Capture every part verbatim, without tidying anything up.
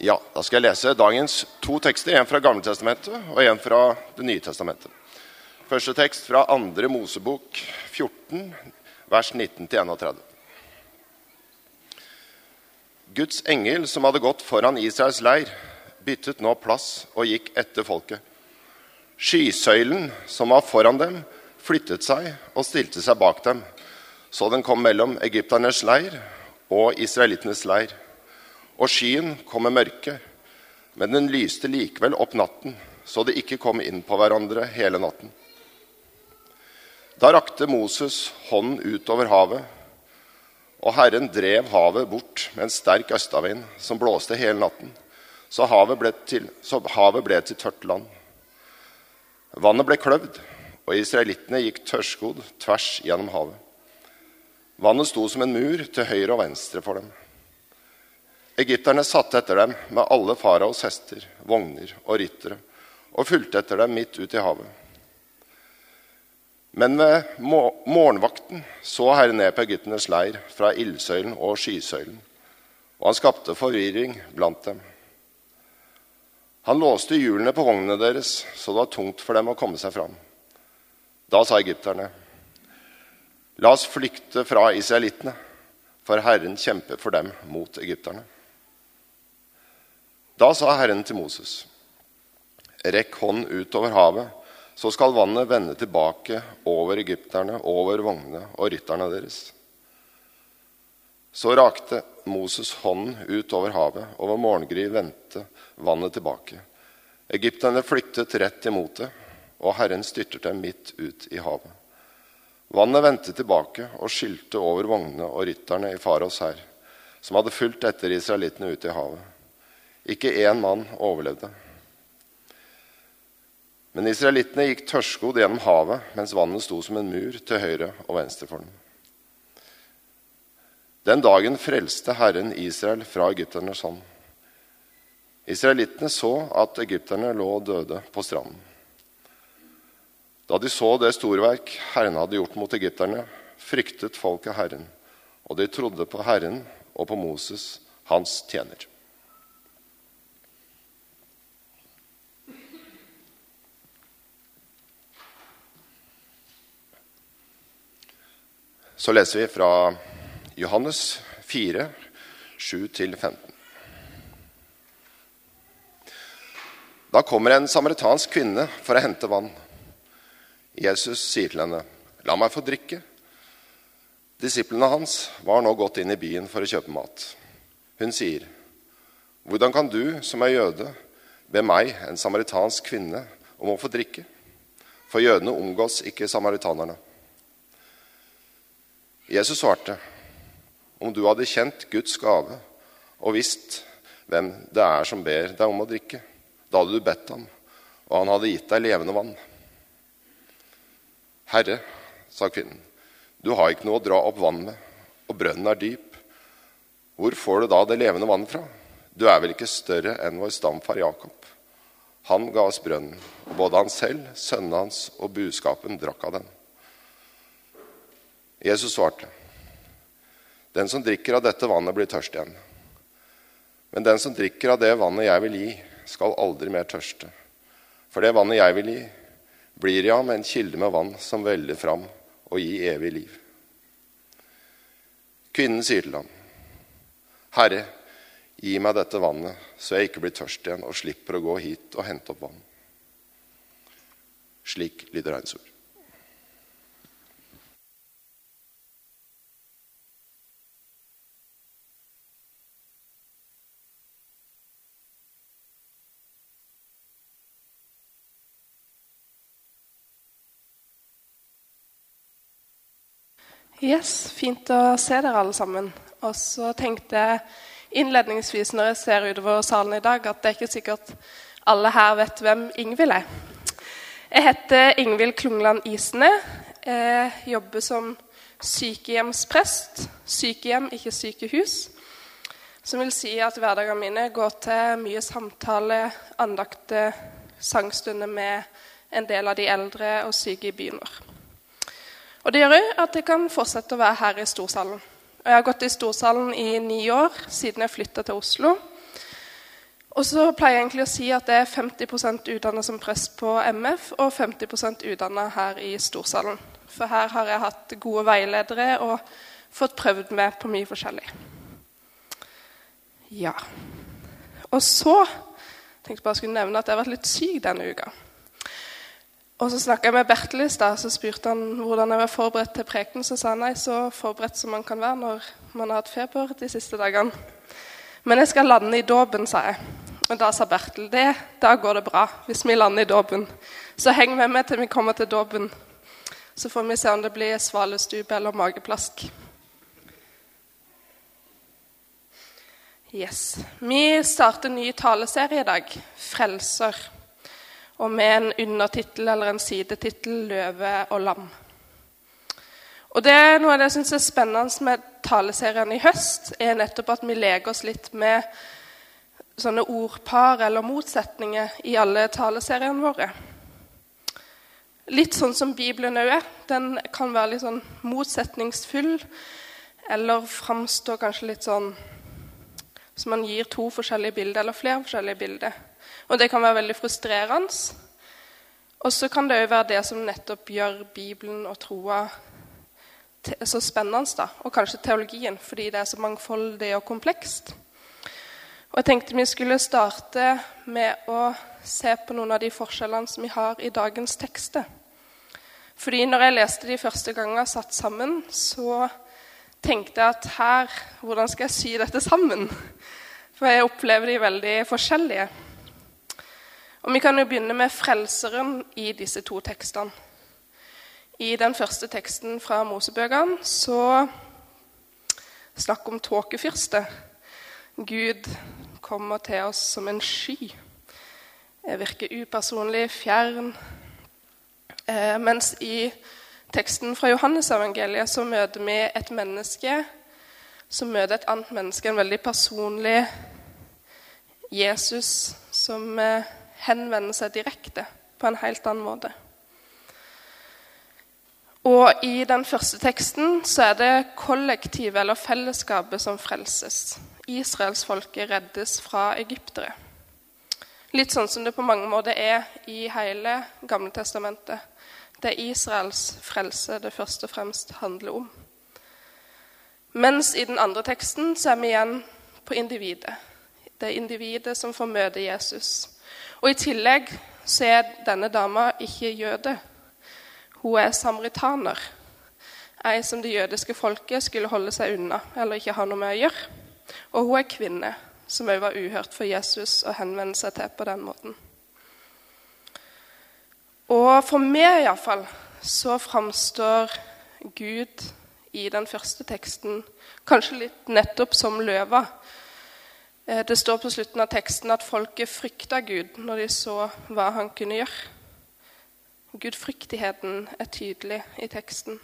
Ja, da skal jeg lese dagens to tekster, en fra Gamle Testamentet og en fra Det nye Testamentet. Første tekst fra andre Mosebok fjorten, vers nitten til enogtredve. Guds engel som hadde gått foran Israels leir, byttet nå plass og gikk etter folket. Skysøylen som var foran dem, flyttet seg og stilte seg bak dem, så den kom mellom egypternes leir og israelittenes leir. Og skyen kom med mørke, men den lyste likevel opp natten, så det ikke kom inn på hverandre hele natten. Da rakte Moses hånden ut over havet, og Herren drev havet bort med en sterk østavind som blåste hele natten, så havet ble til, så havet ble til tørt land. Vannet ble kløvd, og israelittene gikk tørrskodd tvers gjennom havet. Vannet sto som en mur til høyre og venstre for dem. Egypterne satte etter dem med alle faraos hester, vogner og ryttere, og fulgte etter dem midt ut i havet. Men ved morgenvakten så Herren ned på egypternes leir fra ildsøylen og skysøylen, og han skapte forvirring blant dem. Han låste hjulene på vognene deres, så det var tungt for dem å komme seg fram. Da sa egypterne: La oss flykte fra israelittene, for Herren kjemper for dem mot egypterne. Da sa Herren til Moses: Rekk hånd ut over havet, så skal vannet vende tilbake over egypterne, over vognene og rytterne deres. Så rakte Moses hånden ut over havet, og ved morgengry vendte vannet tilbake. Egypterne flyttet rett imot det, og Herren styrtet dem midt ut i havet. Vannet vendte tilbake og skylte over vognene og rytterne i faraos hær, som hadde fulgt etter israelittene ut i havet. Ikke en mann overlevde. Men israelittene gikk tørrskodd gjennom havet, mens vannet sto som en mur til høyre og venstre for dem. Den dagen frelste Herren Israel fra egypternes hånd. Israelittene så at egypterne lå døde på stranden. Da de så det storverk Herren hadde gjort mot egypterne, fryktet folket Herren, og de trodde på Herren og på Moses, hans tjener. Så leser vi fra Johannes fire, sju til femten. Da kommer en samaritansk kvinne for å hente vann. Jesus sier til henne: La meg få drikke. Disiplene hans var nå gått inn i byen for å kjøpe mat. Hun sier: Hvordan kan du, som er jøde, be meg, en samaritansk kvinne, om å få drikke? For jødene omgås ikke samaritanerne. Jesus svarte: Om du hadde kjent Guds gave og visst hvem det er som ber deg om å drikke, da hadde du bedt ham, og han hadde gitt deg levende vann. Herre, sa kvinnen, du har ikke noe å dra opp vann med, og brønnen er dyp. Hvor får du da det levende vann fra? Du er vel ikke større enn vår stamfar Jakob. Han ga oss brønnen, og både han selv, sønnen hans og buskapen drakk av den. Jesus svarte: Den som drikker av dette vannet blir tørst igjen. Men den som drikker av det vannet jeg vil gi, skal aldri mer tørste. For det vannet jeg vil gi, blir i ham en kilde med vann som veller fram og gir evig liv. Kvinnen sier til ham: Herre, gi meg dette vannet, så jeg ikke blir tørst igjen og slipper å gå hit og hente opp vann. Slik lyder Herrens ord. Yes, fint å se dere alle sammen. Og så tenkte jeg innledningsvis når jeg ser utover salen i dag, at det er ikke sikkert alle her vet hvem Ingvild er. Jeg heter Ingvild Klungland Isene. Jeg jobber som sykehjemsprest. Sykehjem, ikke sykehus. Som vil si at hverdagene mine går til mye samtale, andakte, sangstunder med en del av de eldre og syke i byen vår. Og det gjør at jeg kan fortsette å være her i Storsalen. Og jeg har gått i Storsalen i ni år, siden jeg flyttet til Oslo. Og så pleier jeg egentlig å si at det er femti prosent utdannet som prest på M F og femti prosent utdannet her i Storsalen. For her har jeg hatt gode veiledere og fått prøvd meg på mye forskjellig. Ja. Og så tenkte jeg bare skulle nevne at jeg har vært litt syk denne uka. Og så snakket jeg med Bertel i stad, så spurte han hvordan jeg var forberedt til preken, så sa han nei, så forberedt som man kan være når man har hatt feber de siste dagene. Men jeg skal lande i dåpen, sa jeg. Og da sa Bertel, det, da går det bra hvis vi lander i dåpen. Så heng med meg til vi kommer til dåpen. Så får vi se om det blir svalestup eller mageplask. Yes. Vi starter en ny taleserie i dag, Frelser. Og med en undertitel eller en sidetitel, Løve og lam. Og det er noe av det jeg synes er spennende med taleserien i høst, er nettopp at vi leker oss litt med sånne ordpar eller motsetninger i alle taleseriene våre. Litt sånn som Bibelen også er. Den kan være litt sånn motsetningsfull, eller fremstå kanskje litt sånn, så man gir to forskjellige bilder, eller flere forskjellige bilder. Og det kan være veldig frustrerende. Og så kan det jo være det som nettopp gjør Bibelen og troa så spennende, da. Og kanskje teologien, fordi det er så mangfoldig og komplekst. Og jeg tenkte vi skulle starte med å se på noen av de forskjellene som vi har i dagens tekster. Fordi når jeg leste de første gangene satt sammen, så tenkte jeg at her, hvordan skal jeg sy dette sammen? For jeg opplever de veldig forskjellige. Og vi kan jo begynne med frelseren i disse to tekstene. I den første teksten fra Mosebøkene så snakker om tåkefyrste. Gud kommer til oss som en sky. Det virker upersonlig, fjern. Eh, mens i teksten fra Johannes-evangeliet så møter vi et menneske som møter et annet menneske, en veldig personlig Jesus som eh, henvender seg direkte på en helt annen måte. Og i den første teksten så er det kollektivet eller fellesskapet som frelses. Israelsfolket reddes fra egyptere. Litt sånn som det på mange måter er i hele Gamle Testamentet. Det er Israels frelse det først og fremst handler om. Mens i den andre teksten så er vi igjen på individet. Det er individet som får møte Jesus. Og i tillegg så er denne dama ikke jøde. Hun er samaritaner. Ei som det jødiske folket skulle holde seg unna, eller ikke ha noe med å gjøre. Og hun er kvinne, som også var uhørt for Jesus å henvende seg til på den måten. Og for meg i hvert fall, så fremstår Gud i den første teksten kanskje litt nettopp som løva. Det står på slutten av teksten at folket fryktet Gud når de så hva han kunne gjøre. Gudfryktigheten er tydelig i teksten.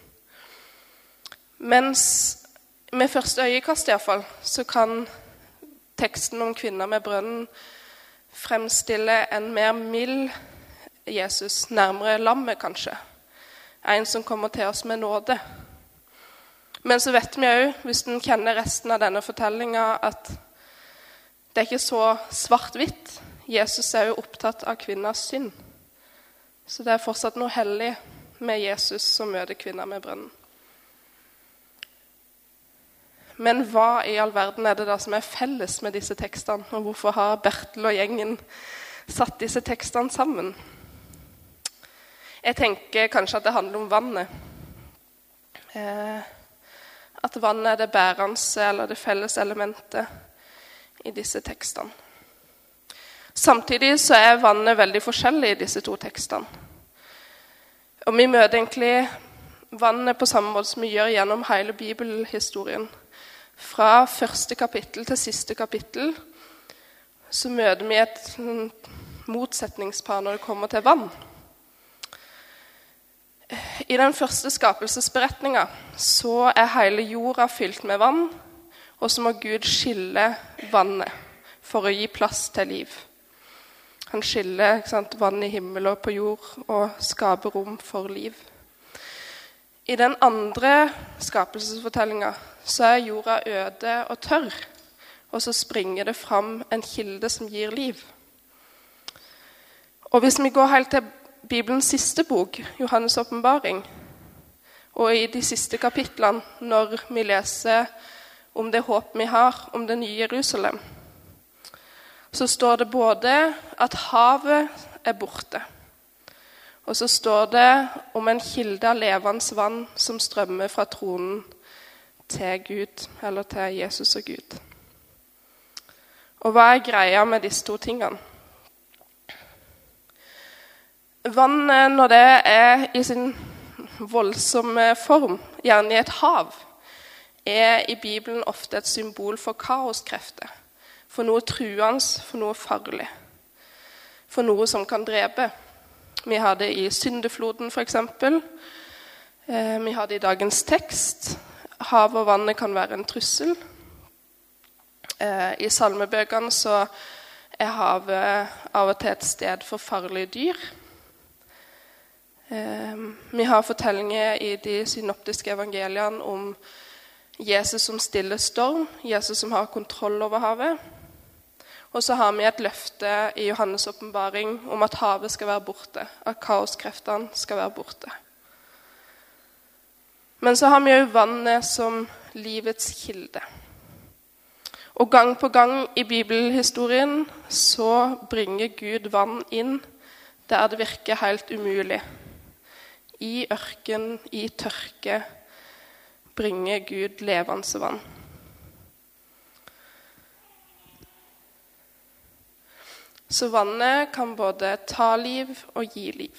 Mens med første øyekast i hvert fall, så kan teksten om kvinner med brønnen fremstille en mer mild Jesus, nærmere lammet kanskje. En som kommer til oss med nåde. Men så vet vi jo, hvis den kjenner resten av denne fortellingen, at det er ikke så svart-hvitt. Jesus er jo opptatt av kvinners synd. Så det er fortsatt noe hellig med Jesus som møter kvinner med brønnen. Men hva i all verden er det da som er felles med disse tekstene? Og hvorfor har Bertel og gjengen satt disse tekstene sammen? Jeg tenker kanskje at det handler om vannet. Eh, at vannet er det bærende eller det felles elementet i disse tekstene. Samtidig så er vannet veldig forskjellig i disse to tekstene. Og vi møter egentlig vannet på samme måte som vi gjør gjennom hele bibelhistorien. Fra første kapittel til siste kapittel så møter vi et motsetningspar når det kommer til vann. I den første skapelsesberetningen så er hele jorda fylt med vann, og så må Gud skille vannet for å gi plass til liv. Han skiller ikke sant, vann i himmel og på jord og skaper rom for liv. I den andre skapelsesfortellingen så er jorda øde og tørr, og så springer det fram en kilde som gir liv. Og hvis vi går helt til Bibelens siste bok, Johannes åpenbaring, og i de siste kapitlene, når vi leser om det håp vi har, om det nye Jerusalem, så står det både at havet er borte, og så står det om en kilde av levende vann som strømmer fra tronen til Gud, eller til Jesus og Gud. Og hva er greia med disse to tingene? Vann, når det er i sin voldsomme form, gjerne i et hav, er i Bibelen ofte et symbol for kaoskrefter, for noe truende, for noe farlig, for noe som kan drepe. Vi har det i syndefloden for eksempel. Vi har det i dagens tekst. Hav og vannet kan være en trussel. I salmebøkene så er havet av og til et sted for farlige dyr. Vi har fortellinger i de synoptiske evangeliene om Jesus som stiller storm, Jesus som har kontroll over havet. Og så har vi et løfte i Johannes åpenbaring om at havet skal være borte, at kaoskreftene skal være borte. Men så har vi jo vannet som livets kilde. Og gang på gang i bibelhistorien så bringer Gud vann inn der det virker helt umulig. I ørken, i tørke, bringer Gud levende vann. Så vannet kan både ta liv og gi liv.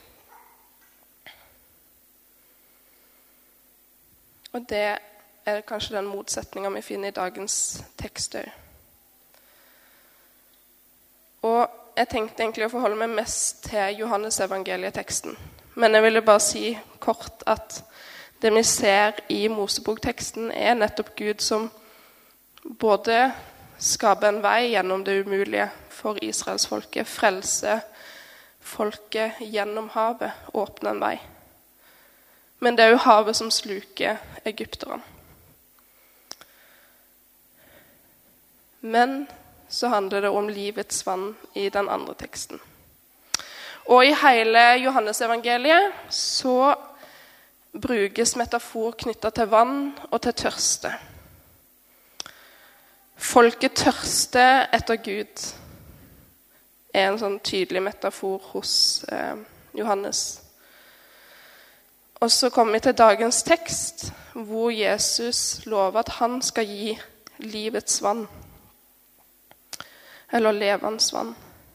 Og det er kanskje den motsetningen vi finner i dagens tekst også. Og jeg tenkte egentlig å forholde meg mest til Johannes evangelieteksten. Men jeg ville bare si kort at det vi ser i Mosebok-teksten er nettopp Gud som både skaper en vei gjennom det umulige for Israelsfolket, frelse folket gjennom havet, åpne en vei. Men det er jo havet som sluker egypterne. Men så handler det om livets vann i den andre teksten. Og i hele Johannes-evangeliet så brukes metafor knyttet til vann og til tørste. Folket tørster etter Gud er en sånn tydelig metafor hos eh, Johannes. Og så kommer vi til dagens tekst, hvor Jesus lover at han skal gi livets vann, eller levende vann.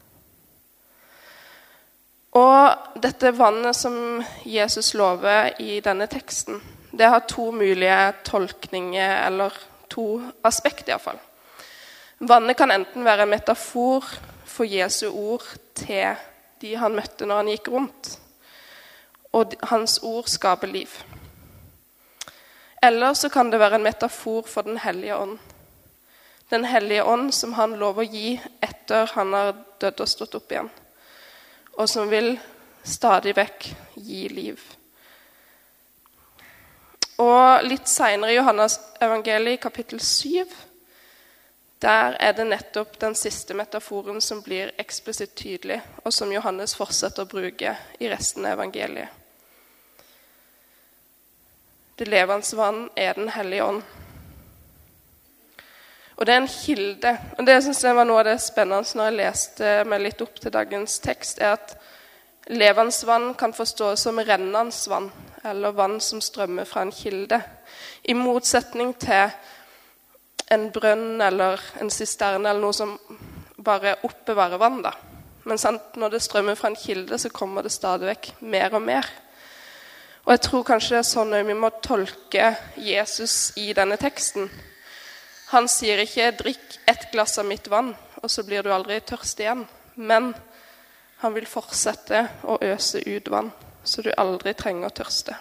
Og dette vannet som Jesus lover i denne teksten, det har to mulige tolkninger, eller to aspekter i hvert fall. Vannet kan enten være en metafor for Jesu ord til de han møtte når han gikk rundt, og hans ord skaper liv. Eller så kan det være en metafor for den hellige ånd. Den hellige ånd som han lover å gi etter han har dødd og stått opp igjen, og som vil stadig vekk gi liv. Og litt senere i Johannes evangeliet, kapittel syv, der er det nettopp den siste metaforen som blir eksplisitt tydelig, og som Johannes fortsetter å bruke i resten av evangeliet. Det levende vann er den hellige ånd. Og det er en kilde. Og det synes jeg var noe av det spennende når jeg leste meg litt opp til dagens tekst, er at levende vann kan forstås som rennende vann, eller vann som strømmer fra en kilde. I motsetning til en brønn eller en sisterne eller noe som bare oppbevarer vann da. Men sant, når det strømmer fra en kilde, så kommer det stadig vekk mer og mer. Og jeg tror kanskje det er sånn at vi må tolke Jesus i denne teksten. Han sier ikke, drikk et glass av mitt vann, og så blir du aldri tørst igjen. Men han vil fortsette å øse ut vann, så du aldri trenger å tørste.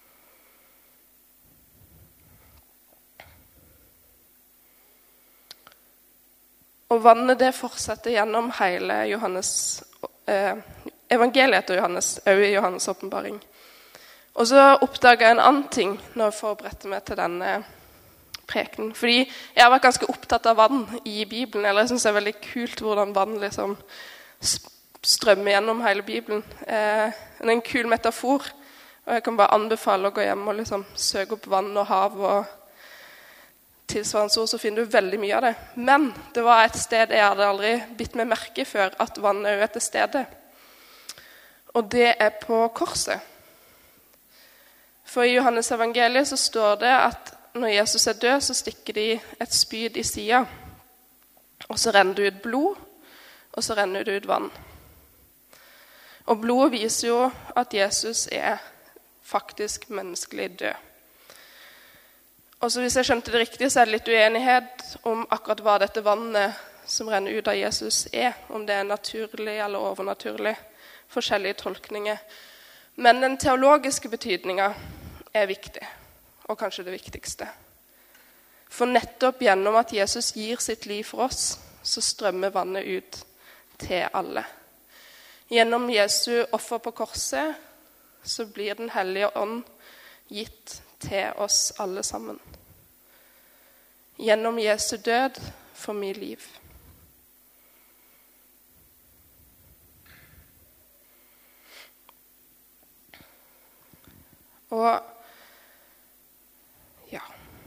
Og vannet det fortsetter gjennom hele Johannes, eh, evangeliet til Johannes, også i Johannes åpenbaring. Og så oppdaget jeg en annen ting når jeg forberedte meg til denne preken. Fordi jeg har vært ganske opptatt av vann i Bibelen, eller jeg synes det er veldig kult hvordan vann liksom strømmer gjennom hele Bibelen. Eh, det er en kul metafor, og jeg kan bare anbefale å gå hjem og liksom søke opp vann og hav og tilsvarende ord, så finner du veldig mye av det. Men det var et sted jeg hadde aldri bitt meg merke før, at vann er jo et sted. Og det er på korset. For i Johannes evangeliet så står det at når Jesus er død, så stikker de et spyd i siden. Og så renner det ut blod, og så renner det ut vann. Og blodet viser jo at Jesus er faktisk menneskelig død. Og så hvis jeg skjønte det riktig, så er det litt uenighet om akkurat hva dette vannet som renner ut av Jesus er. Om det er naturlig eller overnaturlig. Forskjellige tolkninger. Men den teologiske betydningen er viktig, og kanskje det viktigste. For nettopp gjennom at Jesus gir sitt liv for oss, så strømmer vannet ut til alle. Gjennom Jesu offer på korset, så blir den hellige ånd gitt til oss alle sammen. Gjennom Jesu død for mitt liv. Og ja,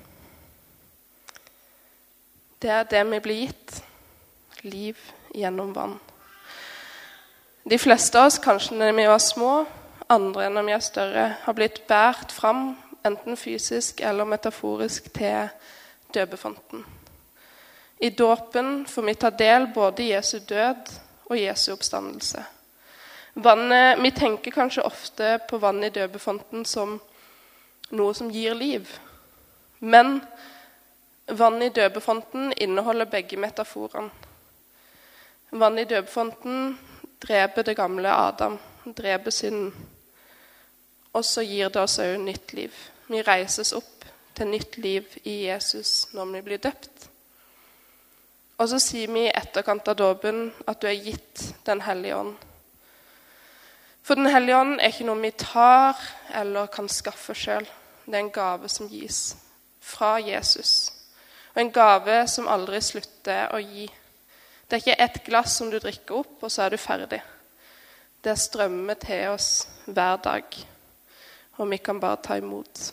det er det vi blir gitt, liv gjennom vann. De fleste av oss, kanskje når vi var små, andre når vi er større, har blitt bært fram, enten fysisk eller metaforisk, til døbefonten. I dåpen får vi ta del både i Jesu død og Jesu oppstandelse. Vannet, vi tenker kanskje ofte på vann i døbefonten som noe som gir liv. Men vann i døbefonten inneholder begge metaforene. Vann i døbefonten dreper det gamle Adam, dreper synden. Og så gir det oss også nytt liv. Vi reises opp til nytt liv i Jesus når vi blir døpt. Og så sier vi i etterkant av dåpen at du er gitt den hellige ånd. For den hellige ånd er ikke noe vi tar eller kan skaffe selv. Det er en gave som gis fra Jesus. Og en gave som aldri slutter å gi. Det er ikke et glass som du drikker opp, og så er du ferdig. Det strømmer til oss hver dag. Og vi kan bare ta imot.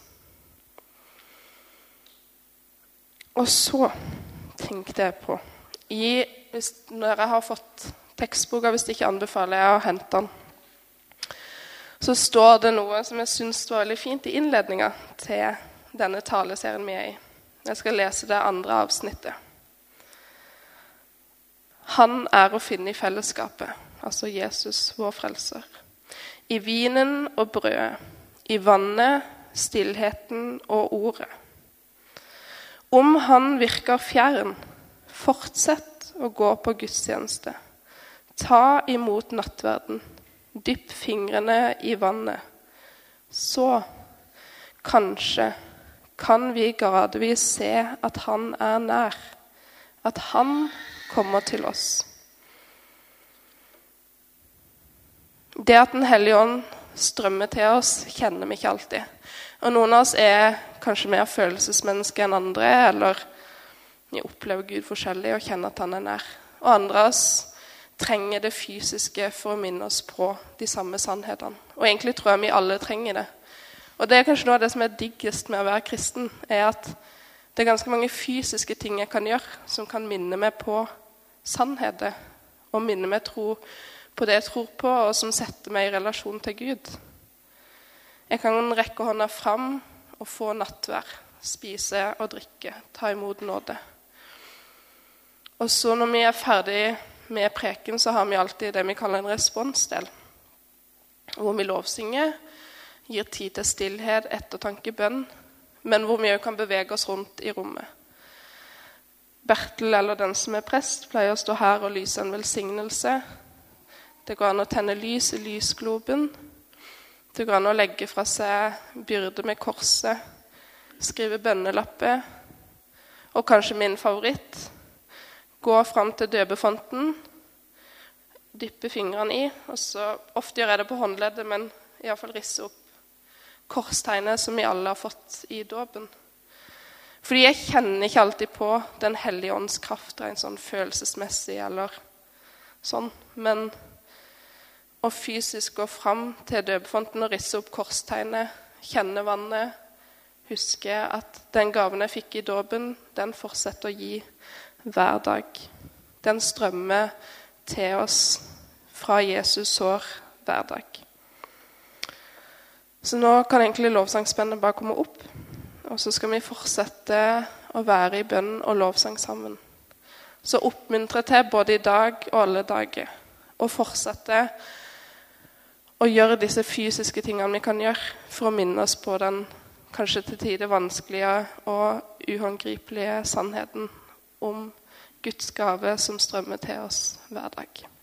Og så tenkte jeg på, i, hvis, når jeg har fått tekstboka, hvis ikke anbefaler jeg å hente den, så står det noe som jeg synes var veldig fint i innledningen til denne taleserien vi er i. Jeg skal lese det andre avsnittet. Han er å finne i fellesskapet, altså Jesus, vår frelser. I vinen og brødet, i vannet, stillheten og ordet. Om han virker fjern, fortsett å gå på gudstjeneste. Ta imot nattverden. Dypp fingrene i vannet. Så, kanskje, kan vi gradvis se at han er nær. At han kommer til oss. Det at den hellige ånd strømmer til oss, kjenner vi ikke alltid. Og noen av oss er kanskje mer følelsesmennesker enn andre, eller vi opplever Gud forskjellig og kjenner at han er nær. Og andre av oss trenger det fysiske for å minne oss på de samme sannhetene. Og egentlig tror jeg vi alle trenger det. Og det er kanskje noe av det som er diggest med å være kristen, er at det er ganske mange fysiske ting jeg kan gjøre som kan minne meg på sannheter, og minne meg tro på det jeg tror på, og som setter meg i relasjon til Gud. Jeg kan rekke hånda fram og få nattvær, spise og drikke, ta imot nåde. Og så når vi er ferdig med preken, så har vi alltid det vi kaller en responsdel, hvor vi lovsynger, gir tid til stillhet, ettertanke, bønn, men hvor vi også kan bevege oss rundt i rommet. Bertel, eller den som er prest, pleier å stå her og lyse en velsignelse. Det går an å tenne lys i lysgloben. Det går an å legge fra seg byrde med korset, skrive bønnelapper, og kanskje min favoritt, gå fram til døbefonten, dyppe fingrene i, og så ofte gjør jeg det på håndleddet, men i hvert fall risse opp korstegnet som vi alle har fått i dåpen. Fordi jeg kjenner ikke alltid på den hellige ånds kraft rent sånn følelsesmessig eller sånn. Men å fysisk gå fram til døpefonten og risse opp korstegnet, kjenne vannet, huske at den gaven jeg fikk i dåpen, den fortsetter å gi hver dag. Den strømmer til oss fra Jesus sår hver dag. Så nå kan egentlig lovsangsbandet bare komme opp, og så skal vi fortsette å være i bønn og lovsang sammen. Så oppmuntre til både i dag og alle dager, og fortsette å gjøre disse fysiske tingene vi kan gjøre for å minne oss på den kanskje til tider vanskelige og uhåndgripelige sannheten om Guds gave som strømmer til oss hver dag.